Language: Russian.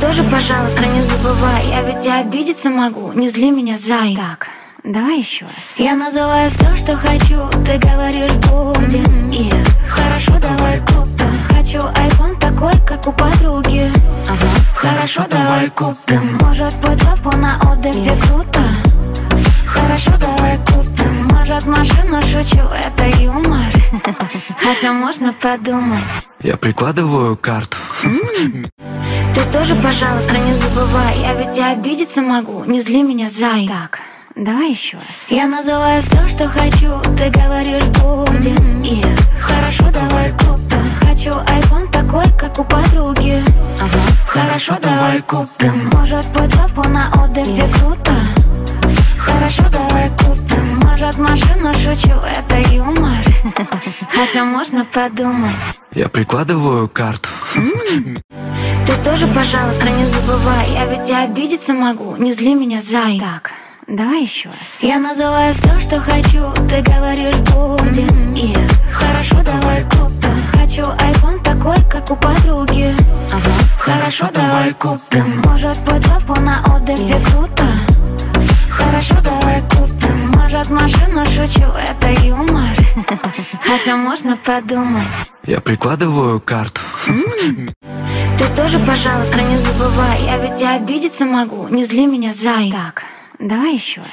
тоже, пожалуйста, не забывай. Я ведь и обидеться могу, не зли меня, зай. Так, давай еще раз. Я называю все, что хочу, ты говоришь будет. И хорошо, давай купим. Хочу айфон такой, как у подруги. Хорошо, давай купим. Может путевку на отдых, где круто. Хорошо, давай купим. Может машину, шучу, это юмор. Хотя можно подумать. Я прикладываю карту. Ты тоже, пожалуйста, не забывай. Я ведь и обидеться могу, не зли меня, зай. Так, давай еще раз. Я называю все, что хочу, ты говоришь будет. И хорошо, давай купим. Хочу айфон такой, как у подруги. Хорошо, давай купим. Может путевку на отдых, где круто. Хорошо, давай купим. Может машину, шучу, это юмор. Хотя можно подумать. Я прикладываю карту. Ты тоже, пожалуйста, не забывай. Я ведь и обидеться могу, не зли меня, зай. Так, давай еще раз. Я называю все, что хочу, ты говоришь будет. И хорошо, давай купим. Хочу айфон такой, как у подруги. Хорошо, давай купим. Может путевку на отдых, где круто. Хорошо, давай купим. Может машину, шучу, это юмор. Хотя можно подумать. Я прикладываю карту. Ты тоже, пожалуйста, не забывай. Я ведь и обидеться могу, не зли меня, зай. Так, давай еще раз.